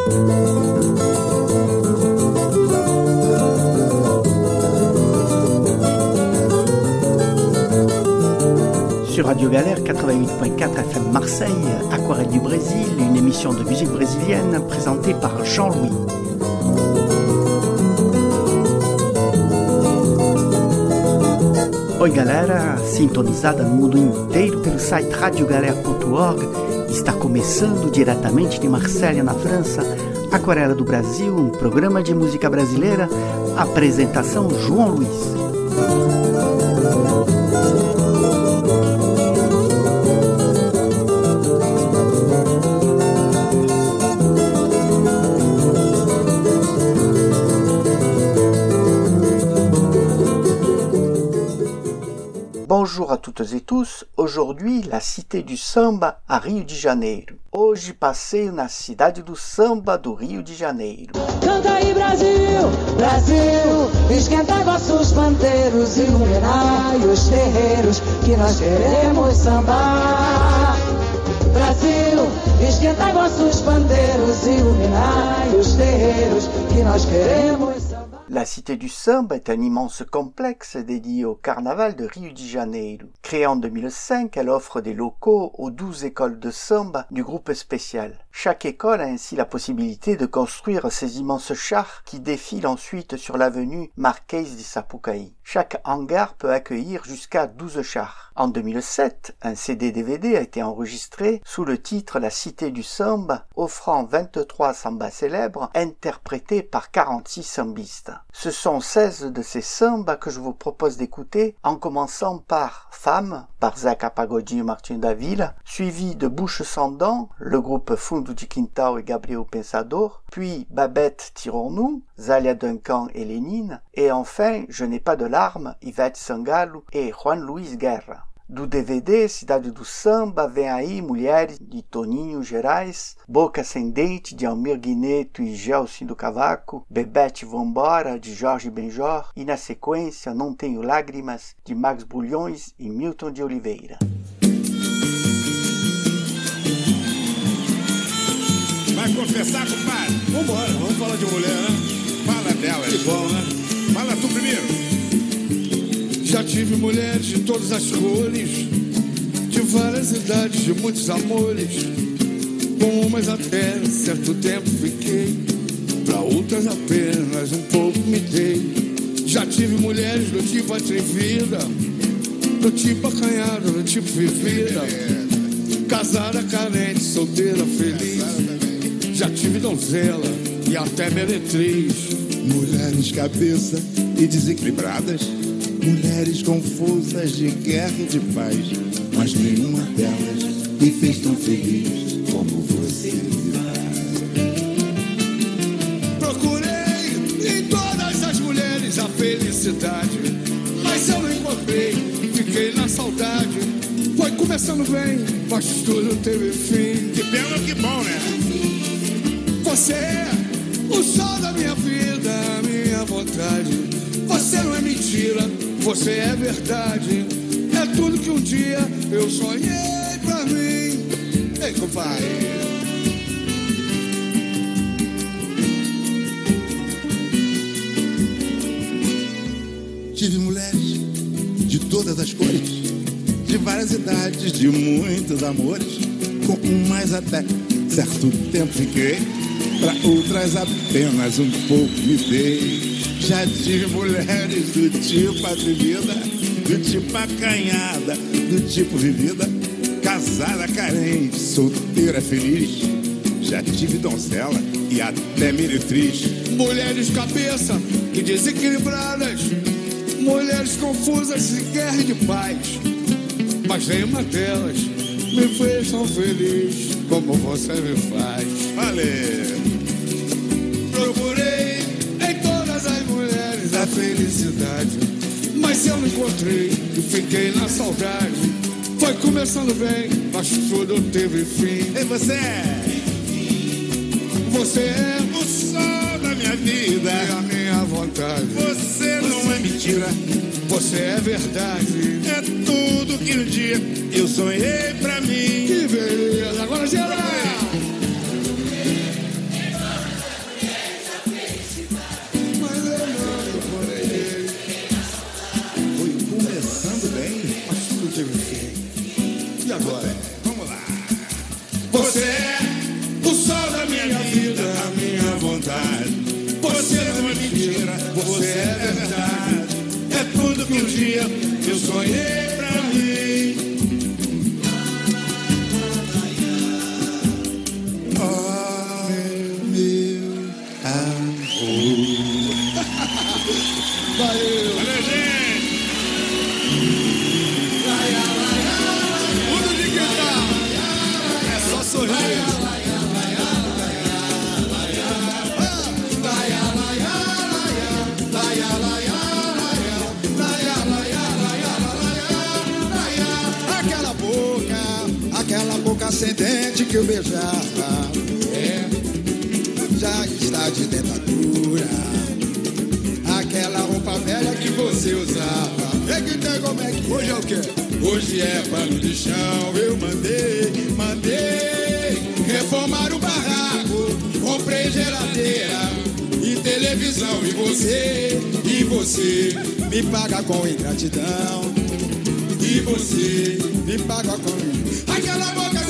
Sur Radio Galère 88.4 FM Marseille, Aquarelle du Brésil, une émission de musique brésilienne présentée par Jean-Louis. Oi galera, sintonizada no mundo inteiro pelo site radiogalera.org, está começando diretamente de Marselha, na França, Aquarela do Brasil, um programa de música brasileira, apresentação João Luiz. Bonjour à toutes et tous, aujourd'hui la Cité du Samba a Rio de Janeiro. Hoje passeio na cidade do samba do Rio de Janeiro. Canta aí Brasil, Brasil, esquenta vossos pandeiros, iluminai os terreiros que nós queremos sambar. Brasil, esquenta vossos pandeiros, iluminai os terreiros que nós queremos sambar. La Cité du Samba est un immense complexe dédié au carnaval de Rio de Janeiro. Créée en 2005, elle offre des locaux aux 12 écoles de samba du groupe spécial. Chaque école a ainsi la possibilité de construire ces immenses chars qui défilent ensuite sur l'avenue Marquês de Sapucaí. Chaque hangar peut accueillir jusqu'à 12 chars. En 2007, un CD-DVD a été enregistré sous le titre La Cité du Samba, offrant 23 sambas célèbres interprétés par 46 sambistes. Ce sont 16 de ces sambas que je vous propose d'écouter, en commençant par Femme, par Zeca Pagodinho Martinho da Vila, suivi de Bouche sans dents, le groupe Fundo de Quintal et Gabriel Pensador, puis Babette Tirons-nous, Zélia Duncan et Lénine, et enfin Je n'ai pas de larmes, Ivete Sangalo et Juan Luis Guerra. Do DVD Cidade do Samba vem aí Mulheres de Toninho Gerais, Boca Sem Dente de Almir Guineto e Gelson do Cavaco, Bebete Vambora de Jorge Benjor e na sequência Não Tenho Lágrimas de Max Bulhões e Milton de Oliveira. Vai confessar, compadre? Vambora, vamos falar de mulher, né? Fala dela. Que bom, né? Fala tu primeiro. Já tive mulheres de todas as cores, de várias idades, de muitos amores. Com umas até certo tempo fiquei, pra outras apenas um pouco me dei. Já tive mulheres do tipo atrevida, do tipo acanhada, do tipo vivida, casada, carente, solteira, feliz. Já tive donzela e até meretriz. Mulheres cabeça e desequilibradas, mulheres confusas de guerra e de paz, mas nenhuma delas me fez tão feliz como você. Procurei em todas as mulheres a felicidade, mas eu não encontrei, fiquei na saudade. Foi começando bem, mas tudo teve fim. Que pena, que bom, né? Você é o sol da minha vida, a minha vontade. Você não é mentira, você é verdade. É tudo que um dia eu sonhei pra mim. Ei, compadre. Tive mulheres de todas as cores, de várias idades, de muitos amores. Com umas até certo tempo fiquei, pra outras apenas um pouco me dei. Já tive mulheres do tipo atrevida, do tipo acanhada, do tipo vivida, casada, carente, solteira, feliz. Já tive donzela e até meretriz. Mulheres cabeça e desequilibradas, mulheres confusas de guerra e de paz, mas nenhuma delas me fez tão feliz como você me faz. Valeu! Procurei em todas as mulheres a felicidade, mas eu não encontrei e fiquei na saudade. Foi começando bem, mas tudo teve fim. E você? Você é o sol da minha vida e a minha vontade. Você não é mentira, você é verdade. É tudo que um dia eu sonhei pra mim. Que beleza, agora geral. vontade. Você não é mentira, você é verdade. É tudo que um dia eu sonhei pra mim. Oh, meu amor. Valeu, gente. Mundo de guitarra. É só sorrir. Aquela boca sem dente que eu beijava, já está de dentadura. Aquela roupa velha que você usava, como é que hoje é o quê? Hoje é pano de chão. Eu mandei reformar o barraco, comprei geladeira e televisão. E você me paga com ingratidão. E você me paga com ingratidão. Aquela boca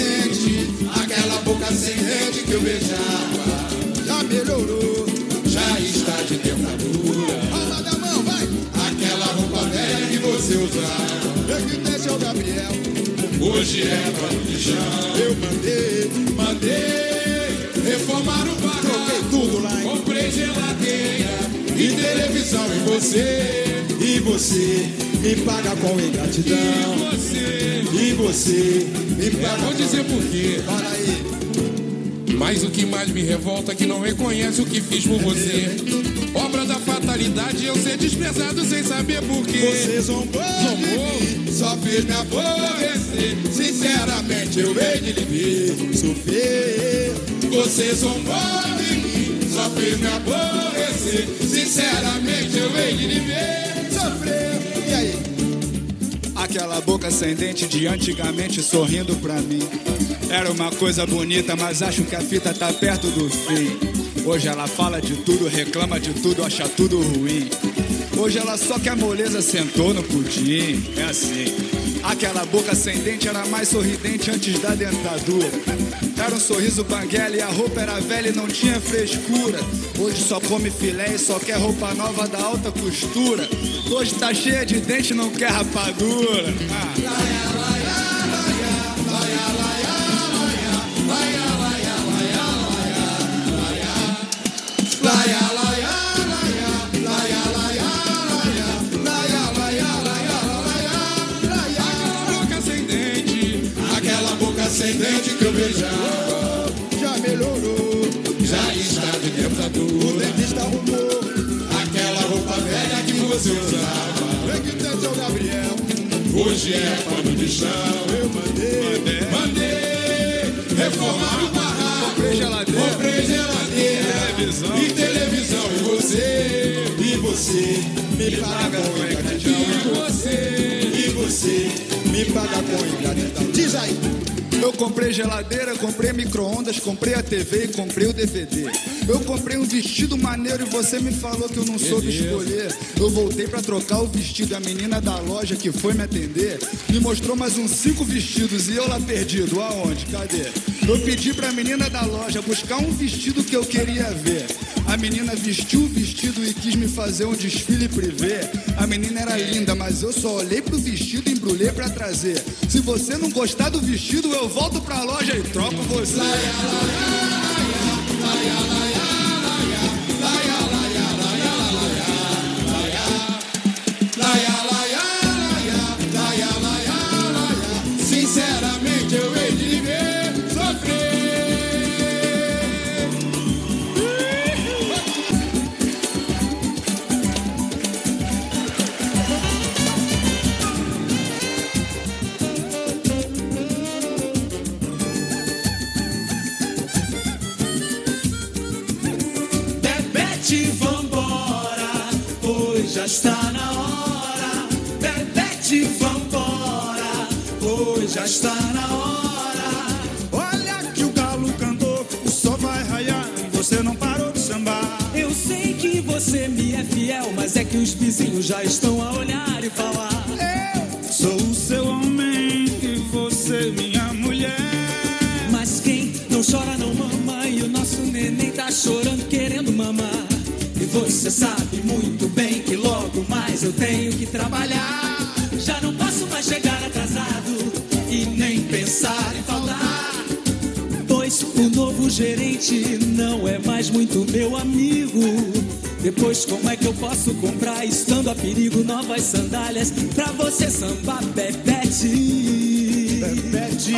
sem dente que eu beijava, já melhorou, já está de dentadura. Palma da mão, vai! Aquela roupa velha que você usava, eu que tem seu Gabriel, hoje é pano de chão. Eu mandei reformar o barraco, troquei tudo lá, comprei geladeira e televisão. E você me paga com ingratidão. E você me paga. Vou dizer por quê. Fala aí. Mas o que mais me revolta é que não reconhece o que fiz por você. Obra da fatalidade, eu ser desprezado sem saber por quê. Você zombou de mim, só fez me aborrecer. Sinceramente eu hei de lhe ver sofrer. Você zombou de mim, só fez me aborrecer. Sinceramente eu hei de lhe ver sofrer. E aí? Aquela boca sem dente de antigamente sorrindo pra mim. Era uma coisa bonita, mas acho que a fita tá perto do fim. Hoje ela fala de tudo, reclama de tudo, acha tudo ruim. Hoje ela só quer moleza, sentou no pudim. É assim. Aquela boca sem dente era mais sorridente antes da dentadura. Era um sorriso banguela e a roupa era velha e não tinha frescura. Hoje só come filé e só quer roupa nova da alta costura. Hoje tá cheia de dente e não quer rapadura. Sem dente que eu beijava, já melhorou, já está de dentadura. O dentista arrumou aquela roupa velha que você usava. Vem que tem seu Gabriel, hoje é pano de chão. Eu mandei reformar o barraco, comprei geladeira e televisão. E você me paga com ingratidão. E você me paga com ingratidão. Diz aí. Eu comprei geladeira, comprei micro-ondas, comprei a TV e comprei o DVD. Eu comprei um vestido maneiro e você me falou que eu não soube escolher. Eu voltei pra trocar o vestido, a menina da loja que foi me atender me mostrou mais uns 5 vestidos e eu lá perdido. Aonde? Cadê? Eu pedi pra menina da loja buscar um vestido que eu queria ver. A menina vestiu o vestido e quis me fazer um desfile privê. A menina era linda, mas eu só olhei pro vestido e embrulhei pra trazer. Se você não gostar do vestido, eu volto pra loja e troco você. Sinceramente eu hei de ver sofrer. Bebete, vambora, pois já está na hora. Bebete, vambora, pois já está na hora. Olha que o galo cantou, o sol vai raiar e você não parou de sambar. Eu sei que você me é fiel, mas é que os vizinhos já estão a olhar e falar. Eu sou o seu homem e você minha mulher. Mas quem não chora não mama e o nosso nosso neném tá chorando, querendo mamar. E você sabe muito bem que logo mais eu tenho que trabalhar. Já não posso mais chegar atrasado e nem pensar em faltar, pois o novo gerente não é mais muito meu amigo. Depois como é que eu posso comprar, estando a perigo, novas sandálias pra você sambar, Bebete? Bebete.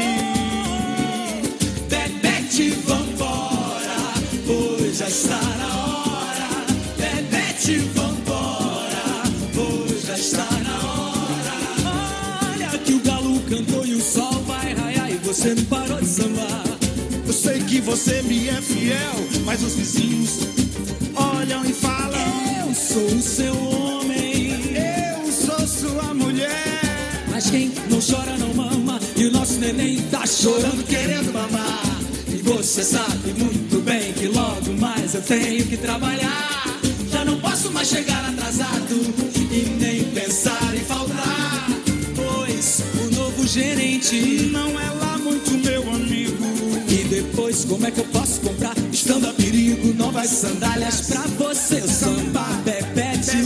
Bebete, vambora, pois já está na hora. Bebete, vambora, pois já está na hora. Olha que o galo cantou e o sol vai raiar e você não parou de sambar. Eu sei que você me é fiel, mas os vizinhos olham e falam: eu sou o seu homem, eu sou sua mulher. mas quem não chora não mama, e o nosso neném tá chorando querendo mamar. E você sabe muito bem que logo mais eu tenho que trabalhar. Já não posso mais chegar atrasado e nem pensar em faltar, pois o novo gerente Não é lá muito meu amigo. E depois como é que eu posso comprar, estando a perigo, novas sandálias pra você sambar, Bebete?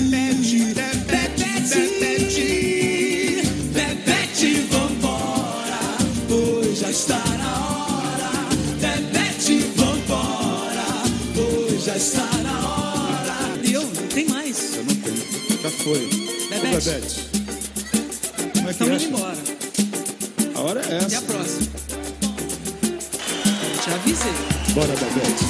Bebete, vambora, pois já está na hora. Bebete, vambora, pois já está na hora. E eu não tem mais. Eu não tenho. Já foi. Bebete. Ô, Bebete. Como é que Estamos indo é? embora. A hora é E a essa. próxima? Te avisei. Bora, Bebete.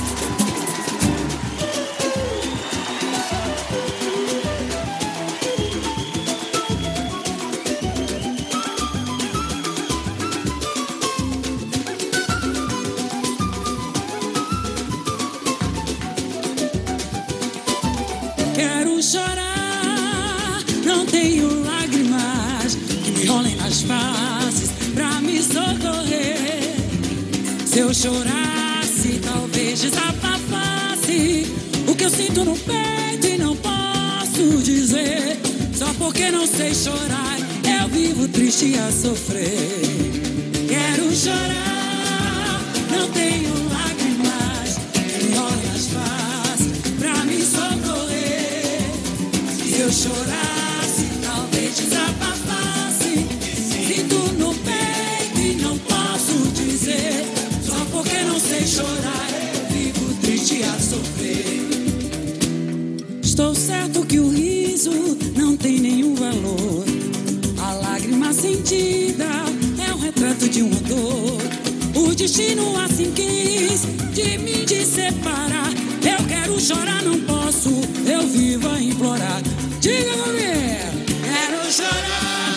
Quero chorar, não tenho lágrimas que me rolem nas faces pra me socorrer. Se eu chorasse, talvez desabafasse o que eu sinto no peito e não posso dizer. Só porque não sei chorar, eu vivo triste a sofrer. Quero chorar, não tenho lágrimas que me rolem nas faces pra me socorrer. Se eu chorasse, talvez desabafasse. Sinto no peito e não posso dizer. Só porque não sei chorar, eu vivo triste a sofrer. Estou certo que o riso não tem nenhum valor. A lágrima sentida é um retrato de uma dor. O destino assim quis de mim te separar. Eu quero chorar, não posso, eu vivo a implorar. Diga, mulher, quero chorar.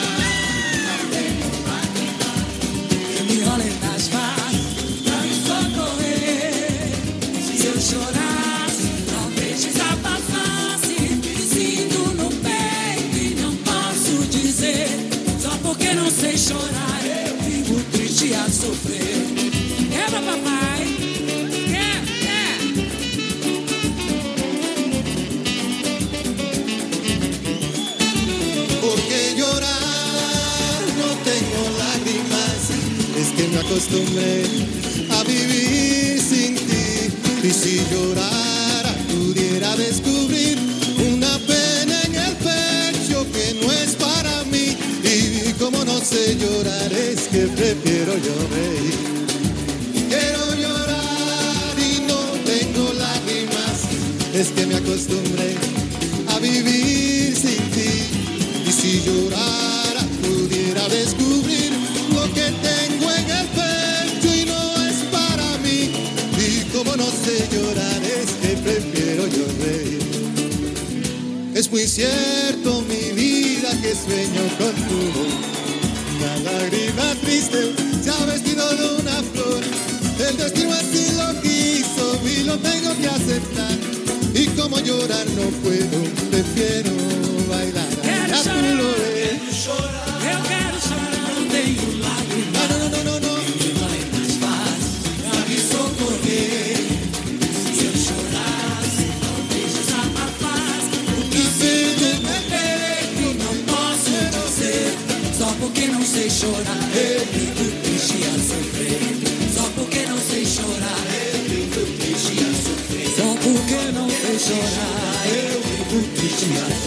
Me olhem nas faces pra me socorrer. Se eu chorasse, talvez desabafasse. Me sinto no peito e não posso dizer. Só porque não sei chorar, eu vivo triste a sofrer. Quebra, papai. ¿Por qué llorar? No tengo lágrimas, es que me acostumbré a vivir sin ti. Y si llorara, pudiera descubrir una pena en el pecho que no es para mí. Y como no sé llorar, es que prefiero yo reír. Quiero llorar y no tengo lágrimas, es que me acostumbré a vivir sin ti. Y si llorara, pudiera descubrir lo que tengo en el pecho y no es para mí. Y como no sé llorar, es que prefiero yo reír. Es muy cierto, mi vida, que sueño con tu voz. Una lágrima triste se ha vestido de una flor. El destino así lo quiso y lo tengo que aceptar. Y como llorar no puedo, prefiero bailar. Quero A tu chorar, lo ves. eu quero chorar, não tenho lágrimas. No. Me olhem nas faces pra me socorrer. Se eu chorasse, talvez desabafasse. O que sinto no peito não posso dizer. Só porque não sei chorar, eu vivo triste a sofrer. Só porque não sei chorar, eu vivo triste Só porque não fez chorar, eu fico triste.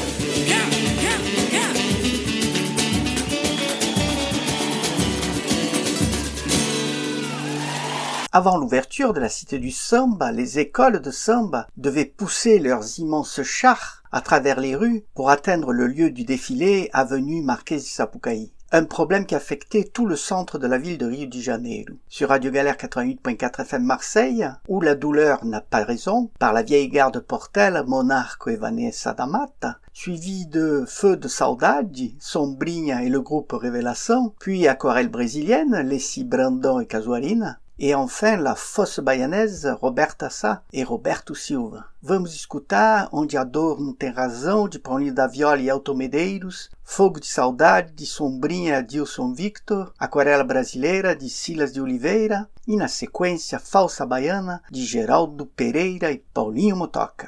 Avant l'ouverture de la Cité du Samba, les écoles de samba devaient pousser leurs immenses chars à travers les rues pour atteindre le lieu du défilé, avenue Marquês de Sapucaí. Un problème qui affectait tout le centre de la ville de Rio de Janeiro. Sur Radio Galère 88.4 FM Marseille, où la douleur n'a pas raison, par la vieille gare de Portela, Monarco et Vanessa da Mata, suivi de Feu de Saudade, Sombrinha et le groupe Révélation, puis Aquarelle brésilienne, Lessi Brandão et Casuarina, et enfin la fosse baianaise Roberta Sá e Roberto Silva. Vamos escutar Onde a Dor Não Tem Razão, de Paulinho da Viola e Elton Medeiros, Fogo de Saudade, de Sombrinha Dilson Victor, Aquarela Brasileira, de Silas de Oliveira, e na sequência Falsa Baiana, de Geraldo Pereira e Paulinho Motoca.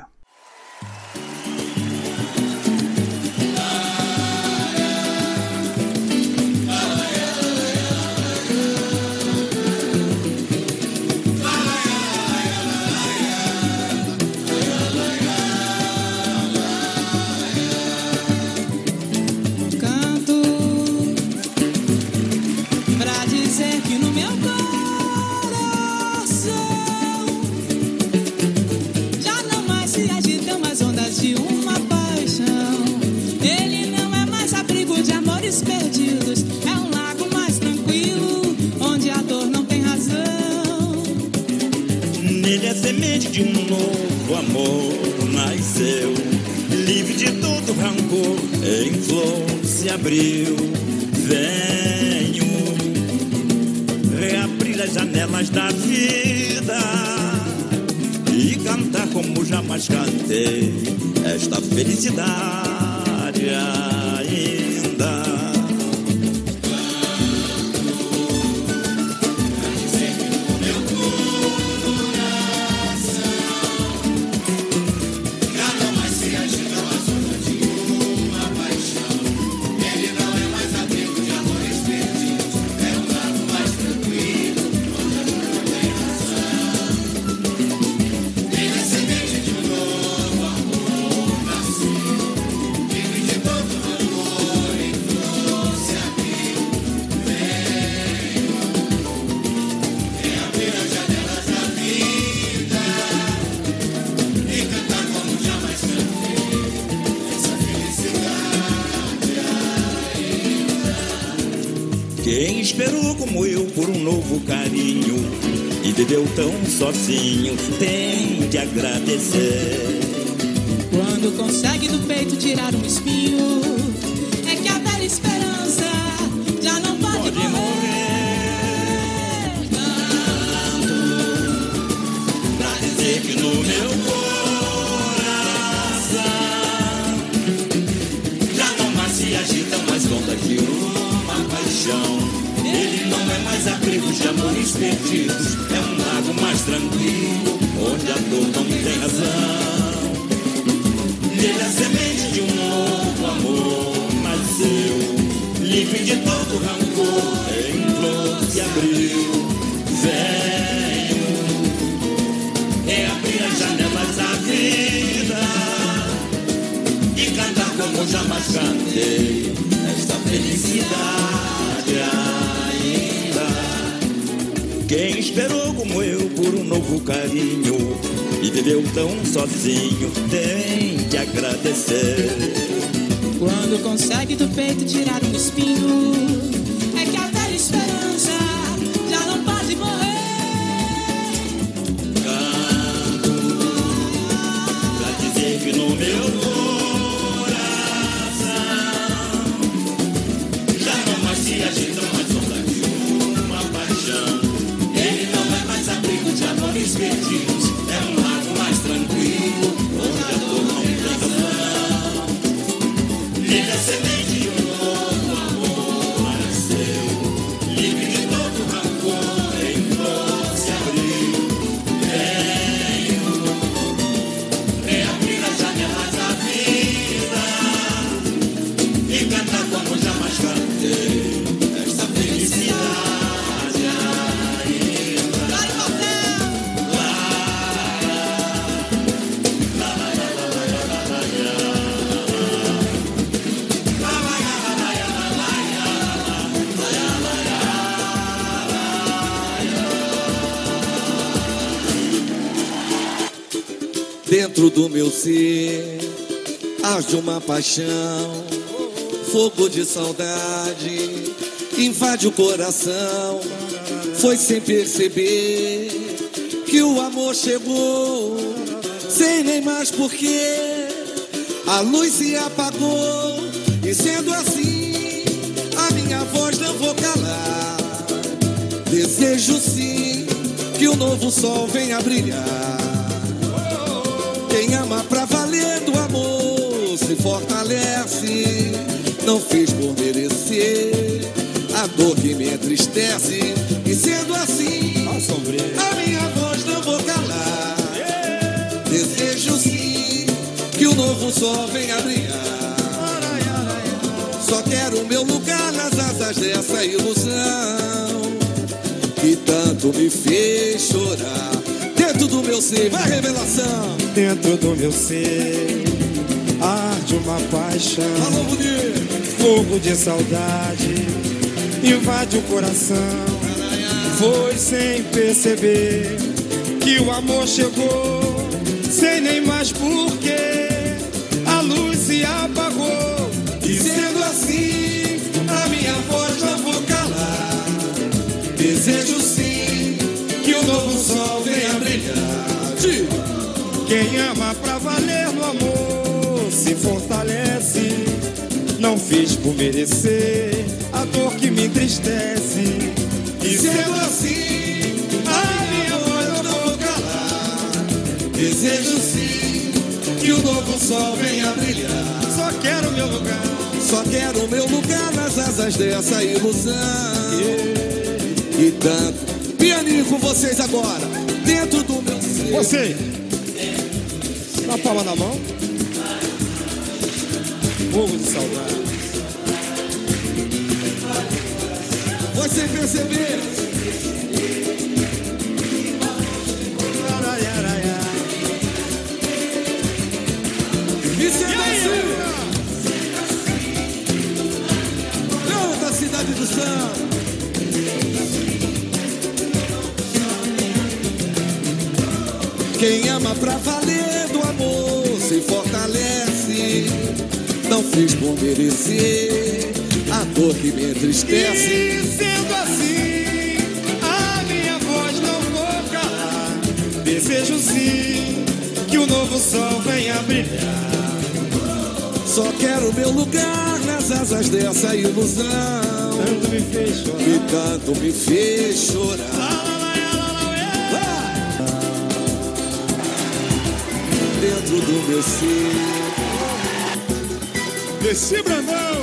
Perdidos, é um lago mais tranquilo, onde a dor não tem razão. Nele a semente de um novo amor nasceu, livre de todo rancor, em flor se abriu. Venho reabrir as janelas da vida e cantar como jamais cantei esta felicidade ainda. Quem esperou como eu por um novo carinho e viveu tão sozinho tem de agradecer. Quando consegue do peito tirar um espinho, é que a velha esperança já não pode morrer. Canto pra dizer que no meu coração já não mais se agitam mais ondas de uma paixão. Ele não é mais abrigo de amores perdidos, é um lago mais tranquilo, onde a dor não tem razão. Nele a semente de um novo amor nasceu, livre de todo rancor, em flor se abriu. Venho reabrir as janelas da vida e cantar como jamais cantei esta felicidade ainda. Quem esperou como eu por um novo carinho e viveu tão sozinho tem de agradecer. Quando consegue do peito tirar um espinho, é que a velha esperança já não pode morrer. Canto pra dizer que no meu coração já não mais se agitam mais ondas de uma paixão. Ele não é mais abrigo de amores perdidos, é um lago mais tranquilo, onde a dor não tem razão. Nele a semente de um novo amor nasceu, livre de todo rancor, em flor se abriu. Venho reabrir as janelas da vida e cantar como jamais cantei esta felicidade ainda. Dentro do meu ser arde uma paixão, fogo de saudade invade o coração. Foi sem perceber que o amor chegou, sem nem mais porquê. A luz se apagou e sendo assim, a minha voz não vou calar. Desejo sim que o novo sol venha brilhar. Quem ama pra valer do amor se fortalece. Não fiz por merecer a dor que me entristece. E sendo assim, a minha voz não vou calar. Desejo sim que o novo sol venha brilhar. Só quero o meu lugar nas asas dessa ilusão que tanto me fez chorar. Dentro do meu ser, vai revelação. Dentro do meu ser arde uma paixão. Alô, bonito. Fogo de saudade invade o coração. Foi sem perceber que o amor chegou, sem nem mais porquê. A luz se apagou E sendo assim, a minha voz não vou calar. Desejo sim que o novo sol venha brilhar. Quem ama pra valer no amor se fortalece. Não fiz por merecer a dor que me entristece. E sendo assim, a minha voz não vou calar. Desejo sim que o novo sol venha brilhar. Só quero meu lugar. Só quero o meu lugar nas asas dessa ilusão. E tanto. Pianinho com vocês agora. Dentro do meu ser. Você, na palma da mão. Fogo de saudade. Foi sem perceber. E sendo assim, canta a cidade do samba. Quem ama pra valer do amor se fortalece. Não fiz por merecer a dor que me entristece. E sendo assim, a minha voz não vou calar. Desejo sim que o novo sol venha brilhar. Só quero meu lugar nas asas dessa ilusão Tanto me fez chorar. que tanto me fez chorar. Dentro do meu ser. Desci, Brandão.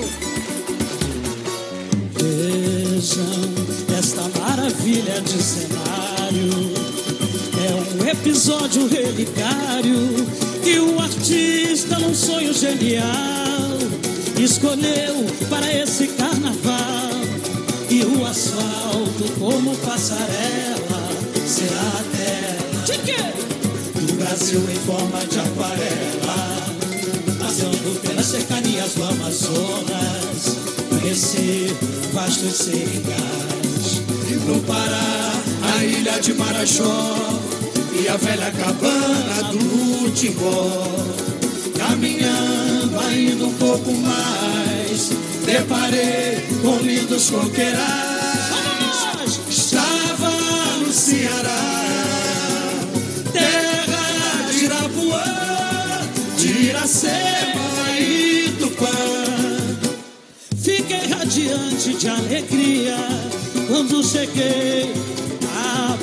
Vejam esta maravilha de cenário. É um episódio relicário que o artista, num sonho genial, escolheu para esse carnaval. E o asfalto, como passarela, será a terra de quê? Do Brasil em forma de aquarela, passeando pelas cercanias do Amazonas, conhecer vastos serigais. No Pará, a ilha de Marajó e a velha cabana do Timbó. Caminhando ainda um pouco mais, deparei com lindos coqueirais. Estava no Ceará, terra de Irapuã, de Iracema e Tupã. Fiquei radiante de alegria quando cheguei à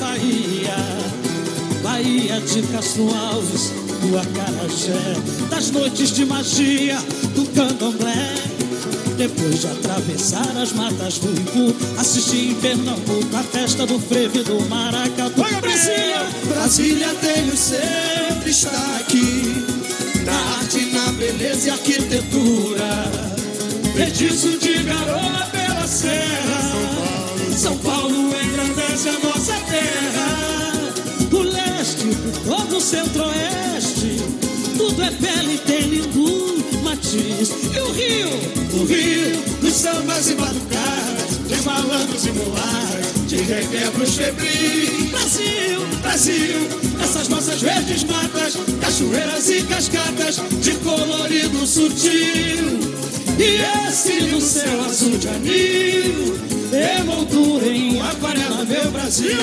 Bahia de Castro Alves, do Acarajé, das noites de magia do candomblé. Depois de atravessar as matas do Ipu, assisti em Pernambuco a festa do frevo e do maracatu. Brasília tem o seu destaque na arte, na beleza e arquitetura. Feitiço de garoa pela serra, São Paulo engrandece a nossa terra. O leste, todo o centro-oeste, tudo é pele, tem lindo matiz. E o Rio, dos sambas e batucadas, de malandros e mulares, de requebros febris. Brasil, essas nossas verdes matas, cachoeiras e cascatas de colorido sutil. E esse do céu azul de anil, emoldura em aquarela, meu Brasil.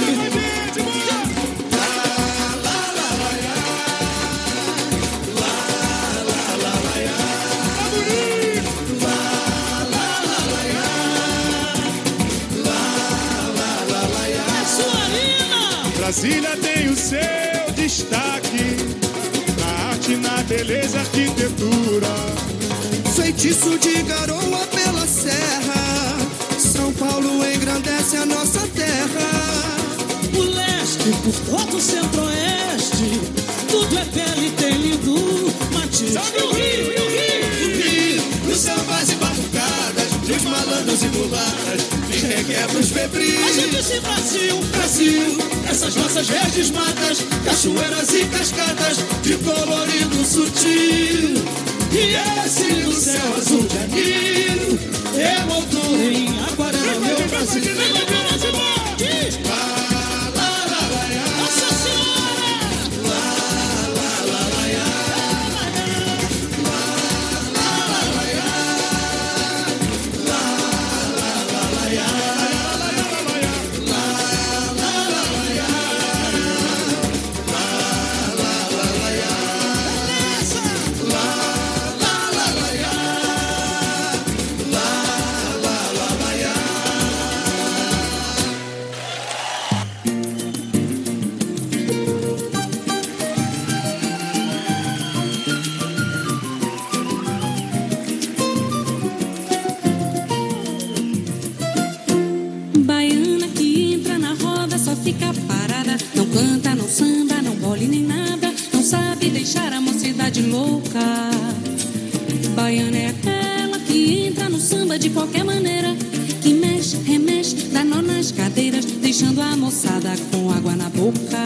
Brasília tem o seu destaque na arte, na beleza, arquitetura. Feitiço de garoa pela serra, São Paulo engrandece a nossa terra. O leste por todo o centro-oeste, tudo é belo e tem lindo matiz. Salve o Rio, e o Rio, os sambas e batucadas, os malandros e mulatas, os requebros febris. A gente esse Brasil, Brasil, essas nossas verdes matas, cachoeiras e cascadas de colorido sutil. E esse do céu azul de anil, emoldura em aquarela, meu Brasil. Nossa Senhora! Baiana que entra na roda só fica parada, não canta, não samba, não bole nem nada, não sabe deixar a mocidade louca. Baiana é aquela que entra no samba de qualquer maneira, que mexe, remexe, dá nó nas cadeiras, deixando a moçada com água na boca.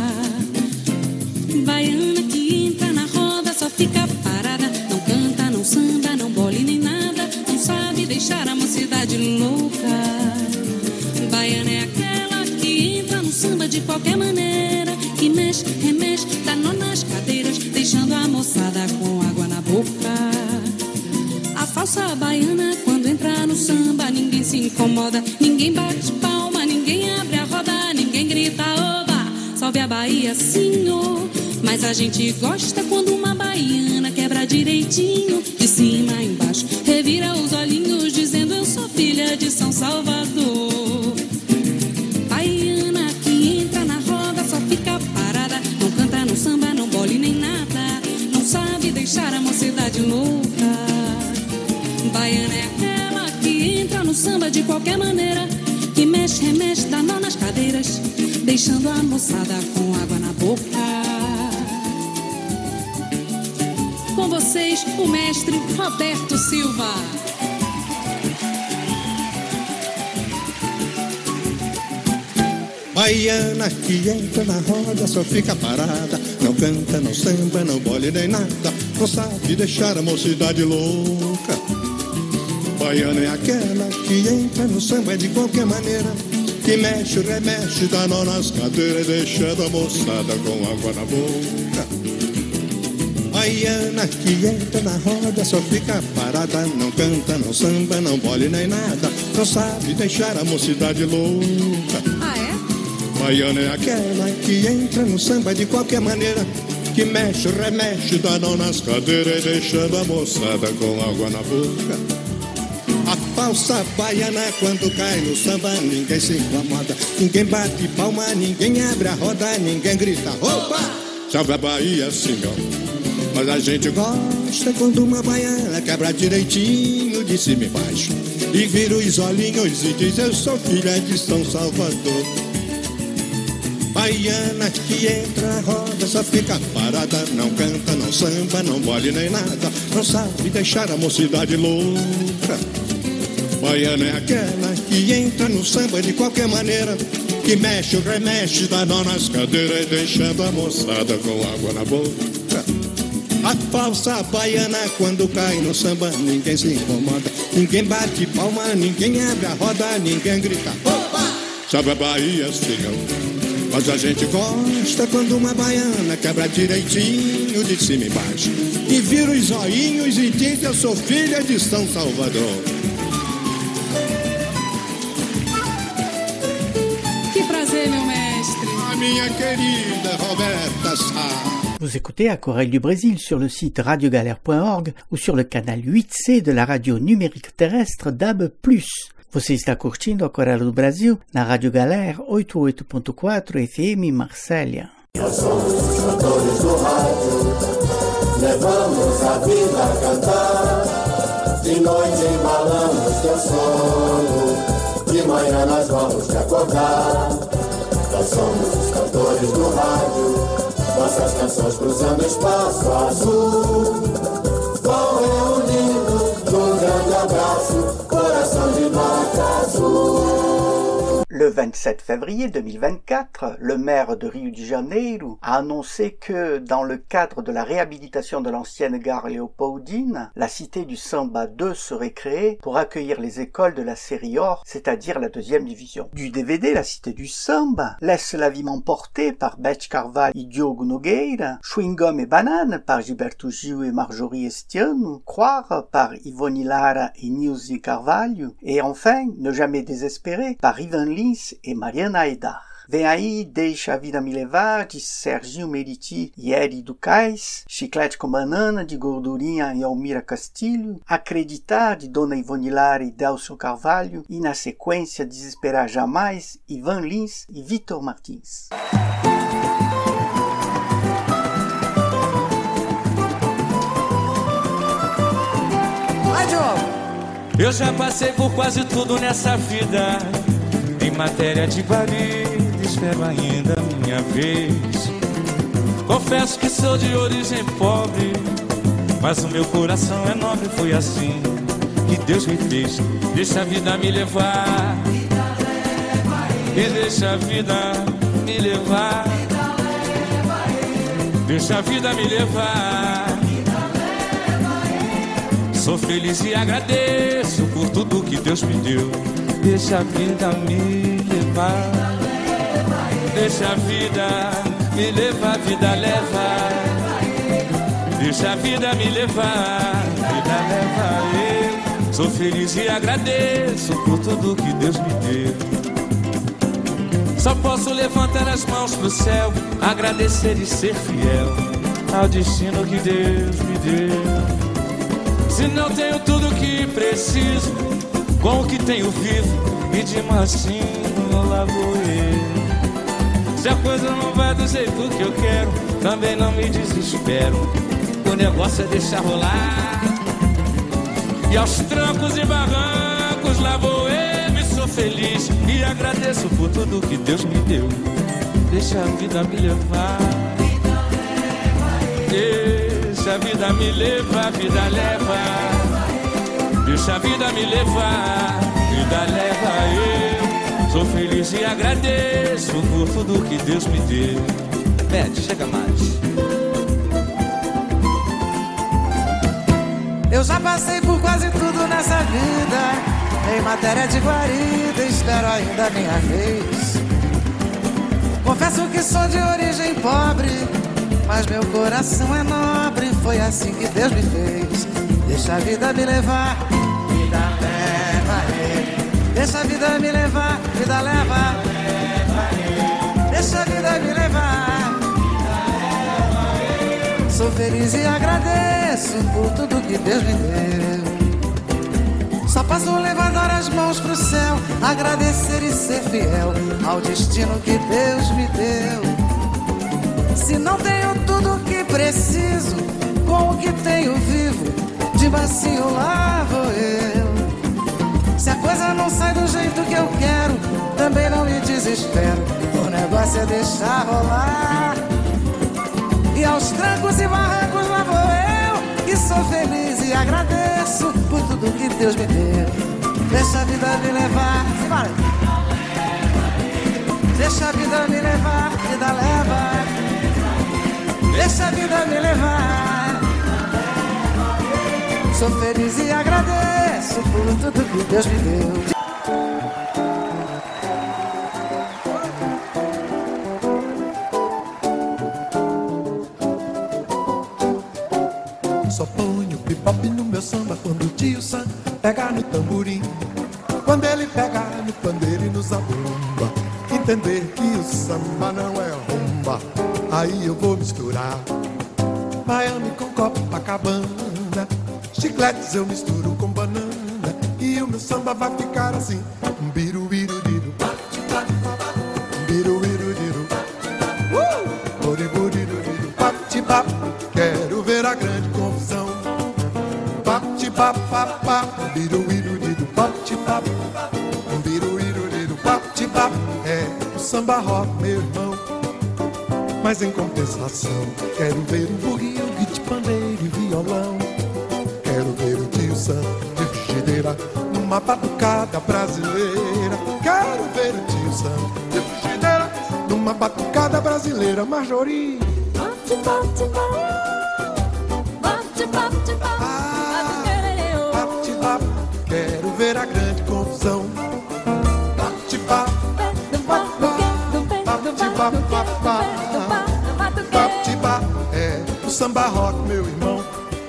Baiana que entra na roda só fica parada, não canta, não samba, não bole nem nada, não sabe deixar a mocidade louca. Baiana é aquela que entra no samba de qualquer maneira, que mexe, remexe, dá nó nas cadeiras, deixando a moçada com água na boca. A falsa baiana quando entra no samba, ninguém se incomoda, ninguém bate palma, ninguém abre a roda, ninguém grita oba, salve a Bahia, senhor. Mas a gente gosta quando uma baiana quebra direitinho, de cima a embaixo, revira os olhinhos dizendo eu sou filha de São Salvador. Baiana que entra na roda só fica parada, não canta, não samba, não bole nem nada, não sabe deixar a mocidade louca. Baiana é aquela que entra no samba de qualquer maneira, que mexe, remexe, dá nó nas cadeiras, deixando a moçada com água na boca. Com vocês, o mestre Roberto Silva. Baiana que entra na roda só fica parada, não canta, não samba, não bole nem nada, não sabe deixar a mocidade louca. Baiana é aquela que entra no samba de qualquer maneira, que mexe, remexe, dá nó nas cadeiras, deixando a moçada com água na boca. Baiana que entra na roda só fica parada, não canta, não samba, não bole nem nada, não sabe deixar a mocidade louca. Ah, é? Baiana é aquela que entra no samba de qualquer maneira, que mexe, remexe, dá nó nas cadeiras, deixando a moçada com água na boca. A falsa baiana quando cai no samba, ninguém se incomoda, ninguém bate palma, ninguém abre a roda, ninguém grita opa, salve a Bahia, senhor. Mas a gente gosta quando uma baiana quebra direitinho de cima e baixo, e vira os olhinhos e diz eu sou filha de São Salvador. Baiana que entra na roda só fica parada, não canta, não samba, não bole nem nada, não sabe deixar a mocidade louca. Baiana é aquela que entra no samba de qualquer maneira, que mexe, remexe, dá nó nas cadeiras, deixando a moçada com água na boca. A falsa baiana quando cai no samba, ninguém se incomoda, ninguém bate palma, ninguém abre a roda, ninguém grita opa, salve a Bahia, senhor. Mas a gente gosta quando uma baiana quebra direitinho de cima e baixo e vira os zoinhos e diz: eu sou filha de São Salvador. Que prazer, meu mestre. A minha querida Roberta Sá. Vous écoutez Aquarelle du Brésil sur le site radiogalère.org ou sur le canal 8C de la radio numérique terrestre DAB+. Você está curtindo Aquarelle do Brasil na Rádio Galère 88.4 FM Marsella. Nós somos os cantores do rádio, levamos a vida a cantar. De noite embalamos teu sono, de manhã nós vamos te acordar. Nós somos os cantores do rádio, nossas canções cruzando espaço azul, vão reunindo num grande abraço, coração de nota azul. Le 27 février 2024, le maire de Rio de Janeiro a annoncé que, dans le cadre de la réhabilitation de l'ancienne gare Léopoldine, la Cité du Samba 2 serait créée pour accueillir les écoles de la série Or, c'est-à-dire la deuxième division. Du DVD La Cité du Samba, Laisse la vie m'emporter par Beth Carvalho et Diogo Nogueira, Chewing Gum et Banane par Gilberto Gil et Marjorie Estiano, Croire par Ivone Lara et Nilce Carvalho, et enfin Ne jamais désespérer par Ivan Lins et Mariana Aidar. Vem aí Deixa a Vida Me Levar, de Serginho Meriti e Eri Ducais, Chiclete com Banana, de Gordurinha e Almira Castilho, Acreditar, de Dona Ivone Lara e Delcio Carvalho, e na sequência Desesperar Jamais, Ivan Lins e Vitor Martins. Vai, Diogo! Eu já passei por quase tudo nessa vida. Em matéria de guarida, espero ainda a minha vez. Confesso que sou de origem pobre, mas o meu coração é nobre. Foi assim que Deus me fez. Deixa a vida me levar, e deixa a vida me levar, deixa a vida me levar. Sou feliz e agradeço por tudo que Deus me deu. Deixa a vida me levar, deixa a vida me levar, vida leva. Deixa a vida me levar, vida leva. Eu sou feliz e agradeço por tudo que Deus me deu. Só posso levantar as mãos pro céu, agradecer e ser fiel ao destino que Deus me deu. Se não tenho tudo o que preciso, com o que tenho vivo e de mansinho lá vou eu. Se a coisa não vai do jeito que eu quero, também não me desespero. O negócio é deixar rolar, e aos trancos e barrancos lá vou eu e sou feliz e agradeço por tudo que Deus me deu. Deixa a vida me levar, deixa a vida me levar, vida leva. Deixa a vida me levar, vida leva. Eu sou feliz e agradeço por tudo que Deus me deu. Pede, chega mais. Eu já passei por quase tudo nessa vida. Em matéria de guarida, espero ainda a minha vez. Confesso que sou de origem pobre, mas meu coração é nobre. Foi assim que Deus me fez. Deixa a vida me levar, vida leva. Deixa a vida me levar, vida leva. Deixa a vida me levar. Sou feliz e agradeço por tudo que Deus me deu. Só posso levantar as mãos pro céu, agradecer e ser fiel ao destino que Deus me deu. Se não tenho tudo o que preciso, com o que tenho vivo, de bacio lá vou eu. Se a coisa não sai do jeito que eu quero, também não me desespero. O negócio é deixar rolar, e aos trancos e barrancos lá vou eu, que sou feliz e agradeço por tudo que Deus me deu. Deixa a vida me levar, simbora. Deixa a vida me levar, vida leva. Deixa a vida me levar. Sou feliz e agradeço por tudo que Deus me deu. só ponho bebop no meu samba quando o tio Sam pega no tamborim. Quando ele pega no pandeiro e no zabumba, entender que o samba não é rumba, aí eu vou misturar Miami com Copacabana, chicletes eu misturo com banana, e o meu samba vai ficar assim. Biru-biru-diru, biru-biru-diru, buri-buri-diru, bap-tibap, quero ver a grande confusão. Bap-tibap-pap, biru-biru-diru, bap-tibap, biru-biru-diru, bap-tibap, é o samba rock, meu irmão. Mas em compensação, quero ver um bugue-ugue de pandeiro e violão. Quero ver o tio Sam de frigideira numa batucada brasileira. Quero ver o tio Sam de frigideira numa batucada brasileira. Marjorie, bate-bap, quero ver a grande confusão. Bate-bap, bate-bap, bate-bap, é o samba rock, meu irmão.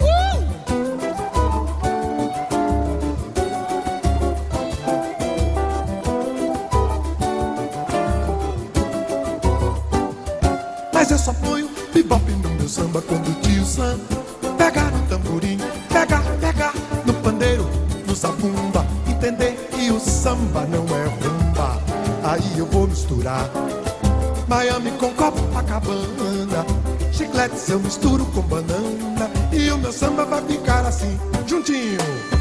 Mas eu só ponho bebop no meu samba quando o tio Sam pegar no tamborim, pegar no pandeiro, no zabumba, entender que o samba não é rumba, aí eu vou misturar Miami com Copacabana, chicletes eu misturo com banana, e o meu samba vai ficar assim, juntinho.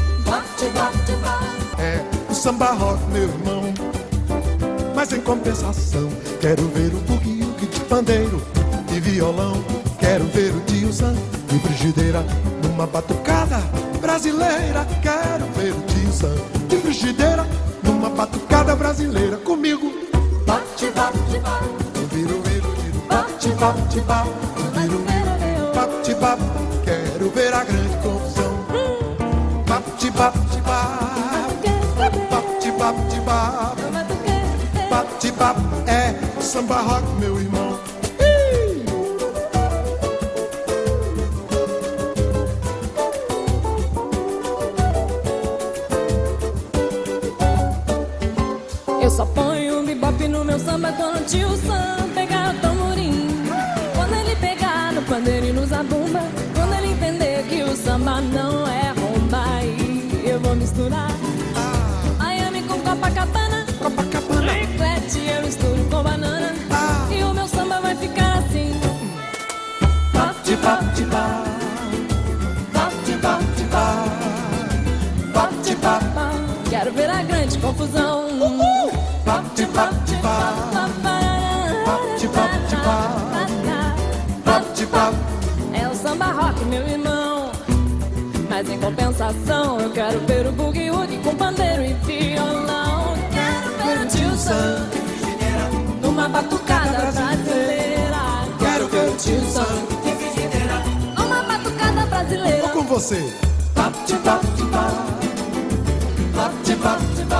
É o samba rock, meu irmão. Mas em compensação, quero ver o bugue-ugue de pandeiro e violão. Quero ver o tio Sam de frigideira numa batucada brasileira. Quero ver o tio Sam de frigideira numa batucada brasileira. Comigo. Bate-bap, biru-biru-diru, bate-bap, biru-biru-diru, bate-bap, quero ver a grande confusão. Bate-bap, bate-bap, bate-bap, é samba rock, meu irmão. Eu só ponho um bebop no meu samba quando o tio Sam pegar o tamborim. Quando ele pegar no pandeiro e no zabumba, quando ele entender que o samba não é rumba, aí eu vou misturar Miami com Copacabana, chiclete eu misturo com banana, e o meu samba vai ficar assim. Bate-bap, bate-bap, bate-bap, quero ver a grande confusão. Bate-bap, bate-bap, é o samba rock, meu irmão. Mas em compensação, eu quero ver o bugue-woogie com pandeiro e violão. Quero ver o tio Sam numa batucada brasileira. Quero ver o tio Sam numa batucada brasileira. Vou com você. Bate-bap, bate-bap,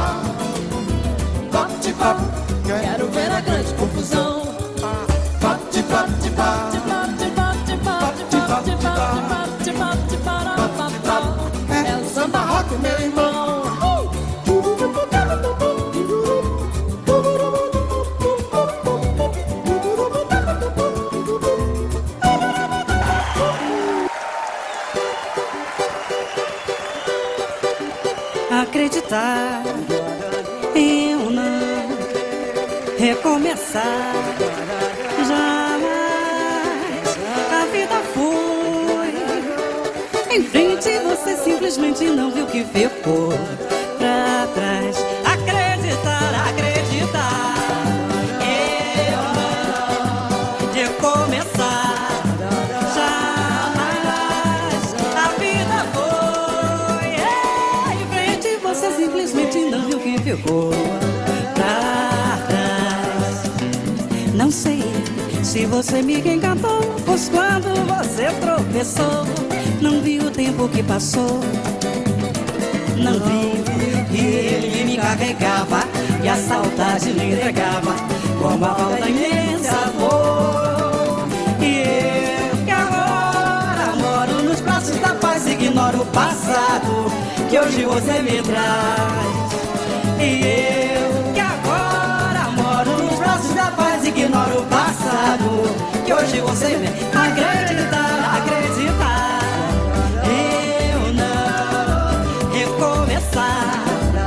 bate-bap, quero ver a grande confusão. Bate-bap, é o samba rock, meu irmão. Acreditar em um não recomeçar, jamais a vida foi em frente, você simplesmente não viu que ficou pra trás. Acreditar, eu não recomeçar, jamais a vida foi em frente, você simplesmente não viu que ficou pra trás. Não sei se você me encantou, pois quando você tropeçou, não vi o tempo que passou, não vi que ele me carregava e a saudade me entregava como a falta imensa dor. E eu que agora moro nos braços da passado que hoje você me traz. E eu, que agora moro nos braços da paz, ignoro o passado que hoje você me acreditar, acreditar. Eu não recomeçar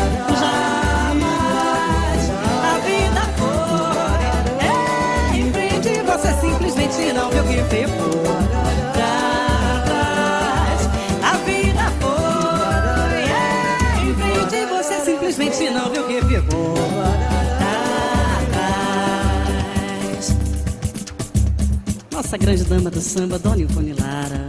jamais. A vida foi em frente, você simplesmente não viu que ficou pra trás. A vida foi em frente, você simplesmente não viu que ficou pra trás. Nossa grande dama do samba, Dona Ivone Lara.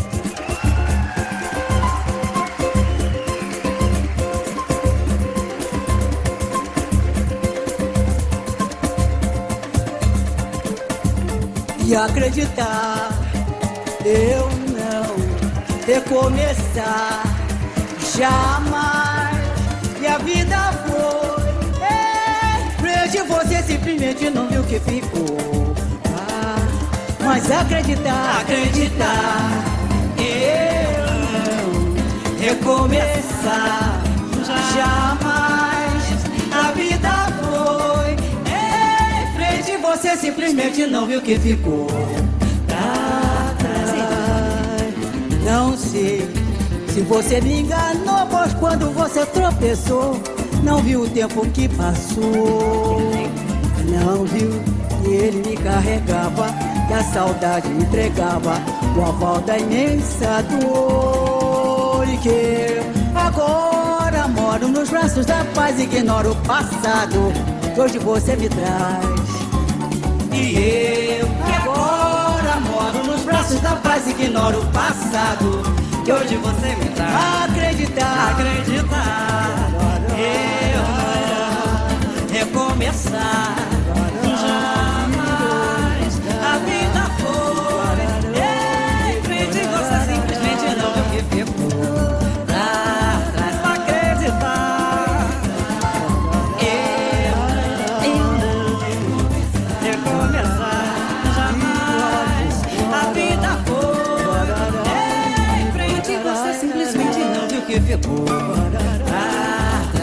E acreditar, eu não recomeçar jamais. E a vida foi em frente, você simplesmente não viu que ficou. Mas acreditar, acreditar, eu não recomeçar jamais. A vida foi em frente, você simplesmente não viu que ficou pra trás. Não sei se você me enganou, pois quando você tropeçou, não viu o tempo que passou. Não viu que ele me carregava, que a saudade me entregava o aval da imensa dor. E que eu agora moro nos braços da paz, ignoro o passado que hoje você me traz. E eu que agora moro nos braços da paz, ignoro o passado que hoje você me traz. Acreditar, acreditar, eu não recomeçar. A vida foi em frente, você simplesmente não viu que ficou pra trás. Pra acreditar, eu não recomeçar jamais. A vida foi em frente, você simplesmente não viu que ficou pra trás.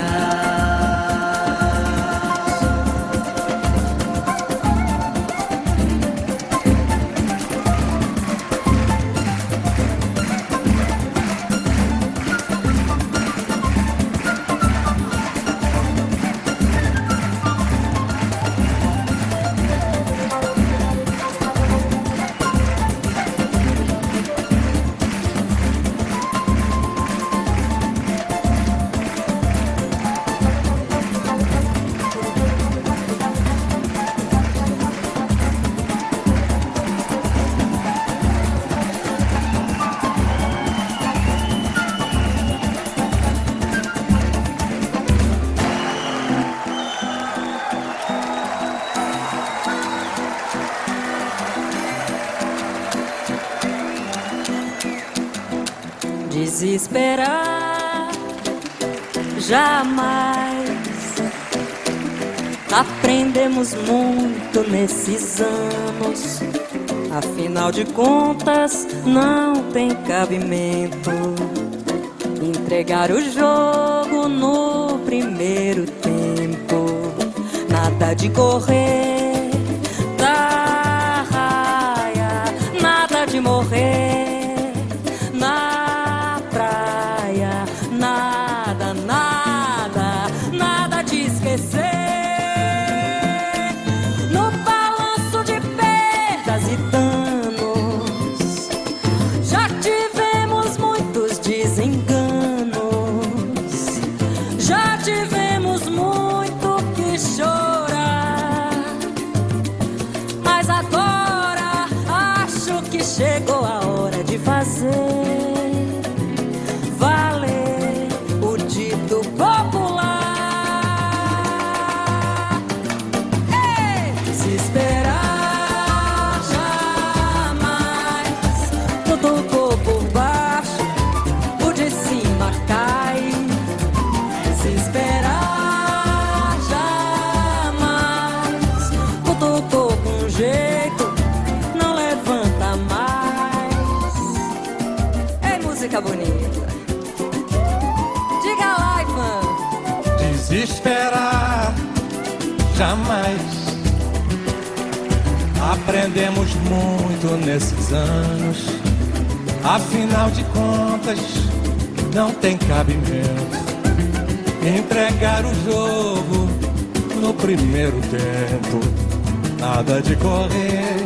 Desesperar jamais. Aprendemos muito nesses anos. Afinal de contas, não tem cabimento entregar o jogo no primeiro tempo. Nada de correr da raia, nada de morrer na praia, nada, nada, nada de esquecer. No balanço de perdas e danos, já tivemos muitos desenganos, já tivemos muito que chorar. Mas agora acho que chegou a hora de fazer valer o dito popular. Ei! Se esperar jamais, tudo por baixo, o de cima cai. Se esperar jamais, tudo com jeito, não levanta mais. Ei, música bonita. jamais. Aprendemos muito nesses anos. Afinal de contas, não tem cabimento entregar o jogo no primeiro tempo. Nada de correr,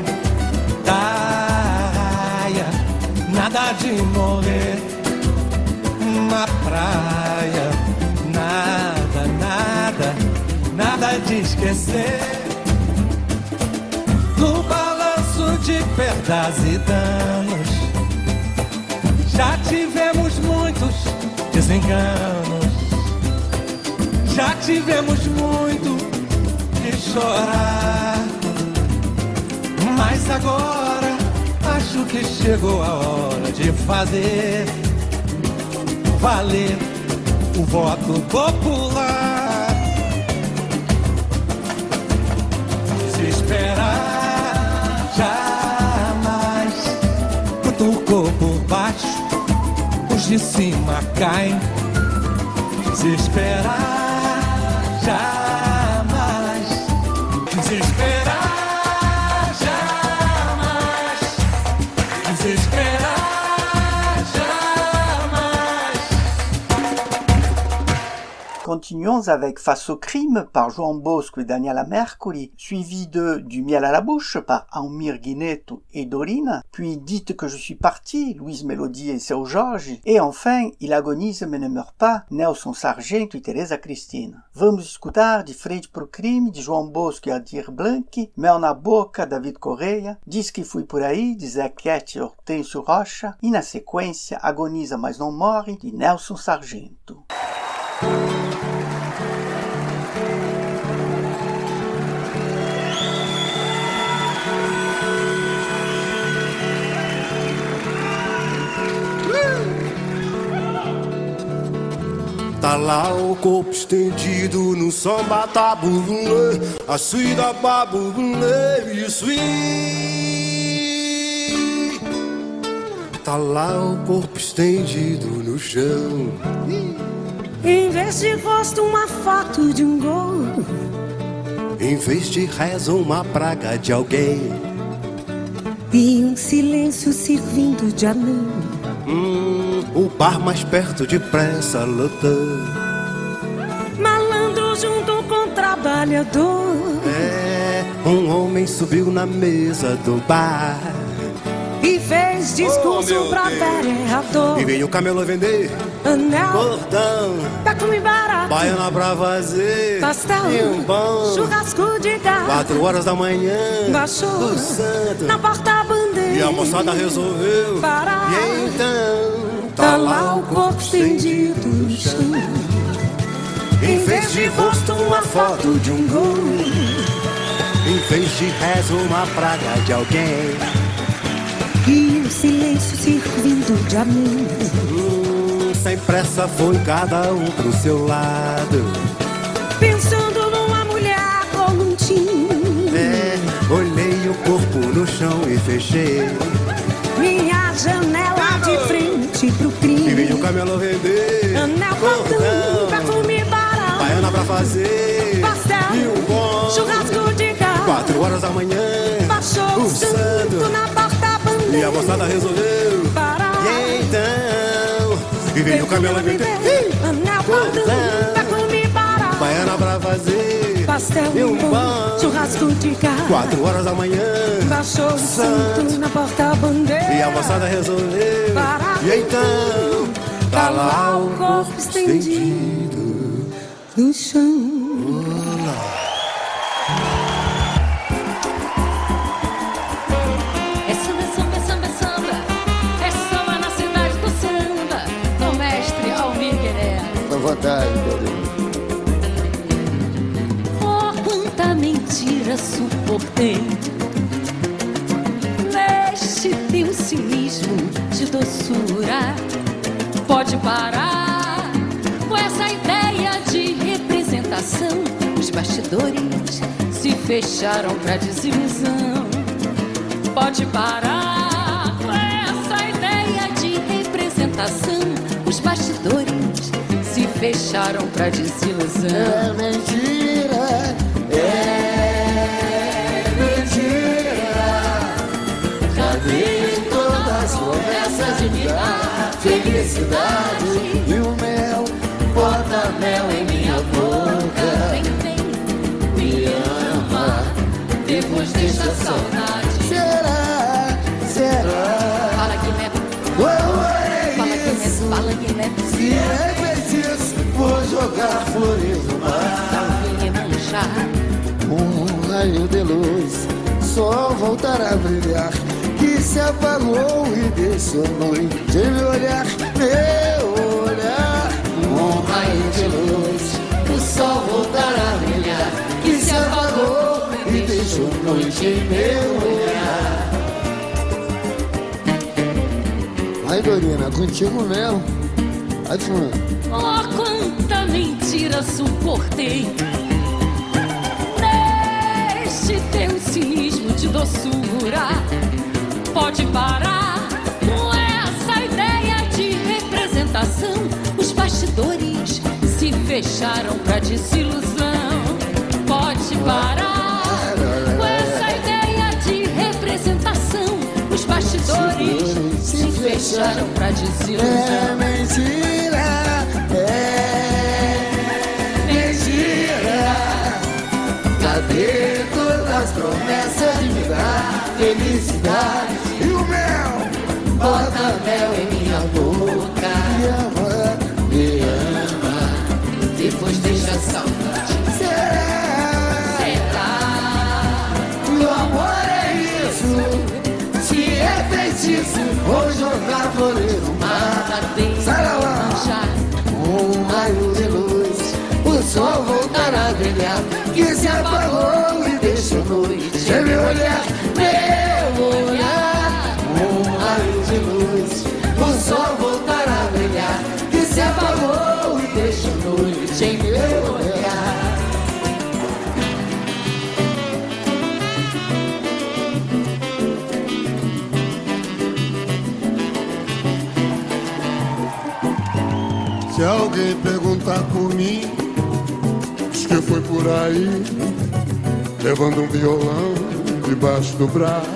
taia, nada de morrer na praia. Nada, nada, nada de esquecer. No balanço de perdas e danos, já tivemos muitos desenganos. Já tivemos muito de chorar, mas agora acho que chegou a hora de fazer valer o voto popular. Se esperar jamais, cutucou por baixo, os de cima caem. Se esperar jamais, desesperar jamais, desesperar jamais. Continuons avec Face au crime par João Bosco et Daniela Mercury, suivi de Du miel à la bouche par Almir Guineto et Dorina, puis Dites que je suis parti, Louise Mélodie et Seu Jorge, et enfin Il agonise mais ne meurt pas, Nelson Sargento e Teresa Cristina. Vamos escutar De frente pro crime, de João Bosco e Aldir Blanc, Mel na boca, David Correia, Diz que fui por aí, de Zé Cat e Hortêncio Rocha, e na sequência Agoniza mas não morre, de Nelson Sargento. Tá lá o corpo estendido no samba tabulê, a suída babulê, isso aí. Tá lá o corpo estendido no chão. Em vez de rosto, uma foto de um gol. Em vez de reza, uma praga de alguém. E um silêncio servindo de anão. O bar mais perto depressa lotou. Malandro junto com trabalhador. Um homem subiu na mesa do bar e fez discurso pra vereador. E veio o camelô vender anel, cordão, perfume barato, baiana pra fazer pastel e um pão, churrasco de gato. 4 horas da manhã baixou o santo na porta-bandeira e a moçada resolveu parar. E então tá lá o corpo estendido no chão. Em vez de rosto, uma foto de um gol. Em vez de rezo, uma praga de alguém. E um silêncio servindo de amor. Sem pressa foi cada um pro seu lado, pensando numa mulher ou num time. Olhei o corpo no chão e fechei minha janela de frente pro crime. E veio o camelô vender anel, cordão, perfume barato, baiana pra fazer pastel e um bom churrasco de gato. 4 horas da manhã baixou o santo na porta-bandeira e a moçada resolveu parar. E então e veio o camelô vender anel, cordão, perfume barato, baiana pra fazer pastel e um bom churrasco de gato. 4 horas da manhã baixou o santo na porta-bandeira e a moçada resolveu parar. E então tá lá o corpo estendido no chão. É samba, samba, samba, samba. É samba na cidade do samba. Do mestre Almir Guineto. À vontade, Pedro. Oh, quanta mentira suportei neste teu cinismo de doçura. Pode parar com essa ideia de representação. Os bastidores se fecharam pra desilusão. Pode parar com essa ideia de representação. Os bastidores se fecharam pra desilusão. É mentira, é promessas de me dar felicidade. E o mel, bota mel em minha boca. Vem, vem, me ama, depois deixa a saudade. Será, será? Fala que me fala que me se é preciso, vou jogar flores no mar. manchar. Um raio de luz, só voltar a brilhar, que se apagou e deixou noite me olhar, meu olhar. Um raio de luz, o sol voltar a brilhar, que se apagou e deixou noite em meu olhar. Vai, Dorina, contigo mesmo. Vai, Funa. Oh, quanta mentira suportei neste teu cinismo de doçura. Pode parar com essa ideia de representação. Os bastidores se fecharam pra desilusão. Pode parar com essa ideia de representação. Os bastidores se fecharam pra desilusão. É mentira, é mentira. Cadê todas as promessas de me dar felicidade? E o mel, bota mel em minha boca. Me ama, depois deixa a saudade. Será? O amor é isso. Se é feitiço, vou jogar flores no mar. Sai lá, um raio de luz, o sol voltar a brilhar, que se apagou e deixou noite em meu olhar, meu olhar. Um raio de luz, o sol voltar a brilhar, que se apagou e deixou noite em meu olhar. Se alguém perguntar por mim, diz que foi por aí, levando um violão debaixo do braço.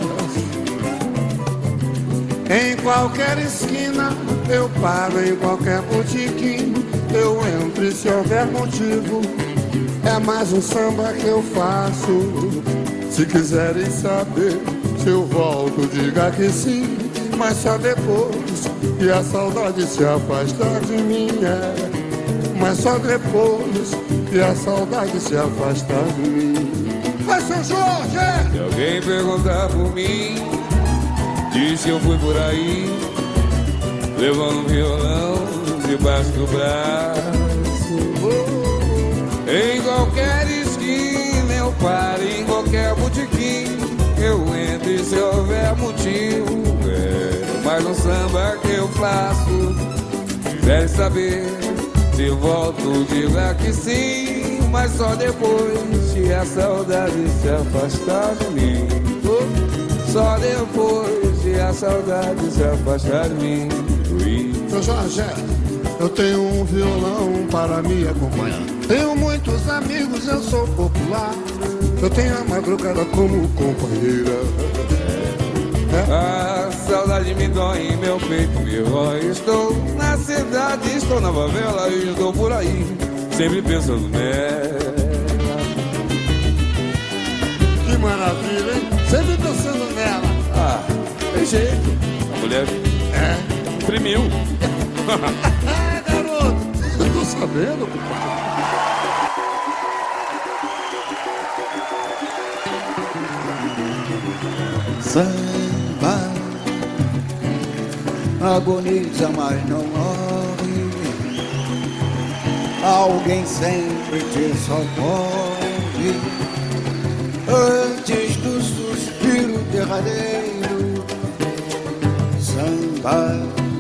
Em qualquer esquina eu paro, em qualquer botiquim eu entro, e se houver motivo é mais um samba que eu faço. Se quiserem saber se eu volto, diga que sim, mas só depois que a saudade se afastar de mim, mas só depois que a saudade se afastar de mim. Vai, seu Jorge! Se alguém perguntar por mim, diz que eu fui por aí, levando um violão debaixo do braço. Em qualquer esquina eu paro, em qualquer botiquim eu entro, e se houver motivo mais um samba que eu faço. Quer saber se volto, diga que sim, mas só depois que a saudade se afastar de mim. Só depois que a saudade se afastar de mim. Seu Jorge, eu tenho um violão para me acompanhar. Tenho muitos amigos, eu sou popular. Eu tenho a madrugada como companheira. A saudade me dói em meu peito, me rói. Estou na cidade, estou na favela e estou por aí, sempre pensando nela. Que maravilha, hein? Sempre pensando nela. Ah, tem jeito. A mulher imprimiu. Garoto, eu tô sabendo, compadre. Samba agoniza, mas não morre. Alguém sempre te socorre antes do suspiro derradeiro. Samba,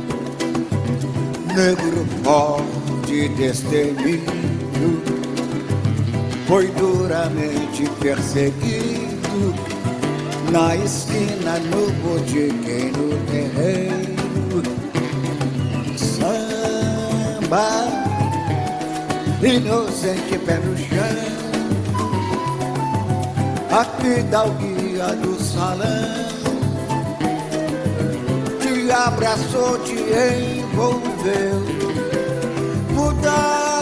negro forte destemido, foi duramente perseguido na esquina, no botiquim, no terreiro. Samba, inocente pé no chão, a fidalguia do salão te te abraçou, te envolveu. Mudaram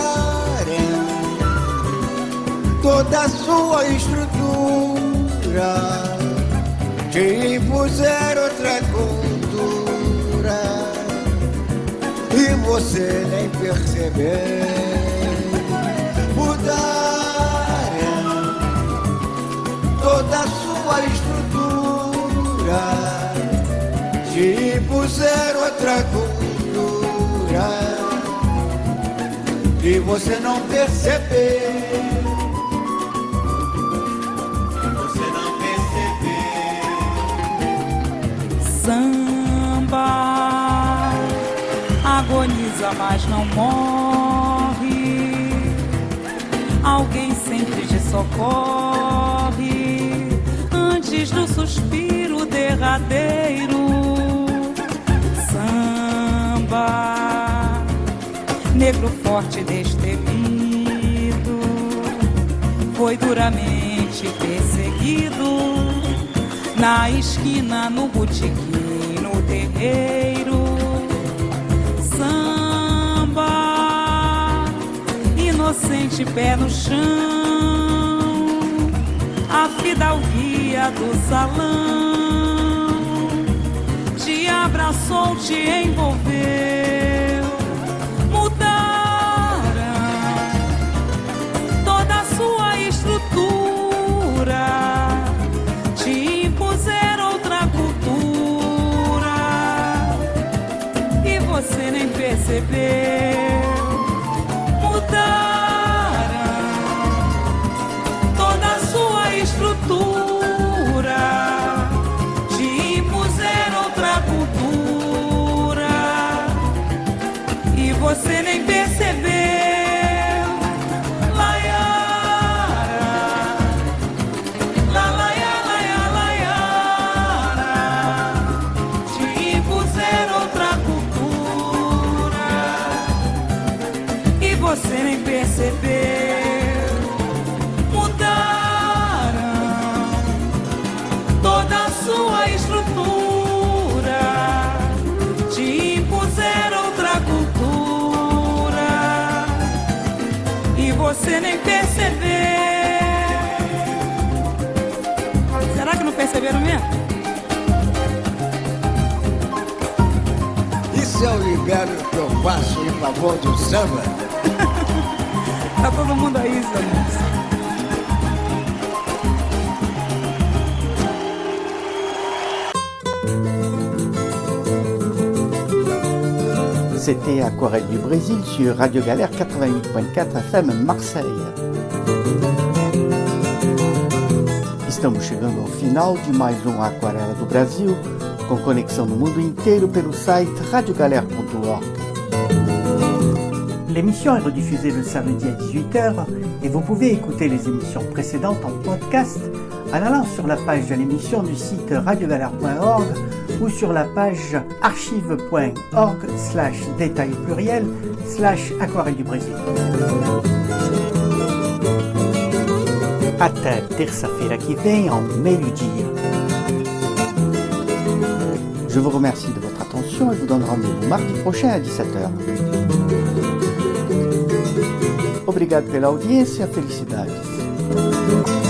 toda a sua estrutura, te impuseram outra cultura e você nem percebeu. Mudaram toda a sua estrutura, te impuseram outra cultura e você não percebeu. Você não percebeu. Samba agoniza, mas não morre. Alguém sempre te socorre antes do suspiro derradeiro. Samba, negro forte destemido, foi duramente perseguido na esquina, no botequim, no terreiro. Samba, inocente pé no chão, a fidalguia do salão te abraçou, te envolveu. Mudaram toda a sua estrutura, te impuseram outra cultura e você nem percebeu. Mudaram toda a sua estrutura, te impuseram outra cultura e você nem percebeu. Você nem percebeu. Mudaram toda a sua estrutura, te impuseram outra cultura e você nem percebeu. Será que não perceberam mesmo? Isso é o libero que eu faço em favor do samba. Tá todo mundo aí, Zé. C'était Aquarelle du Brésil sur Radio Galère 88.4 FM Marseille. Estamos chegando ao final de mais um Aquarela do Brasil, com conexão no mundo inteiro pelo site radiogalère.org. L'émission est rediffusée le samedi à 18h et vous pouvez écouter les émissions précédentes en podcast en allant sur la page de l'émission du site radiogalère.org ou sur la page archive.org/détail pluriel/aquarelle du Brésil. Até terça-feira que vem, ao meio-dia. Je vous remercie de votre attention et vous donne rendez-vous mardi prochain à 17h. Obrigado pela audiência, felicidades.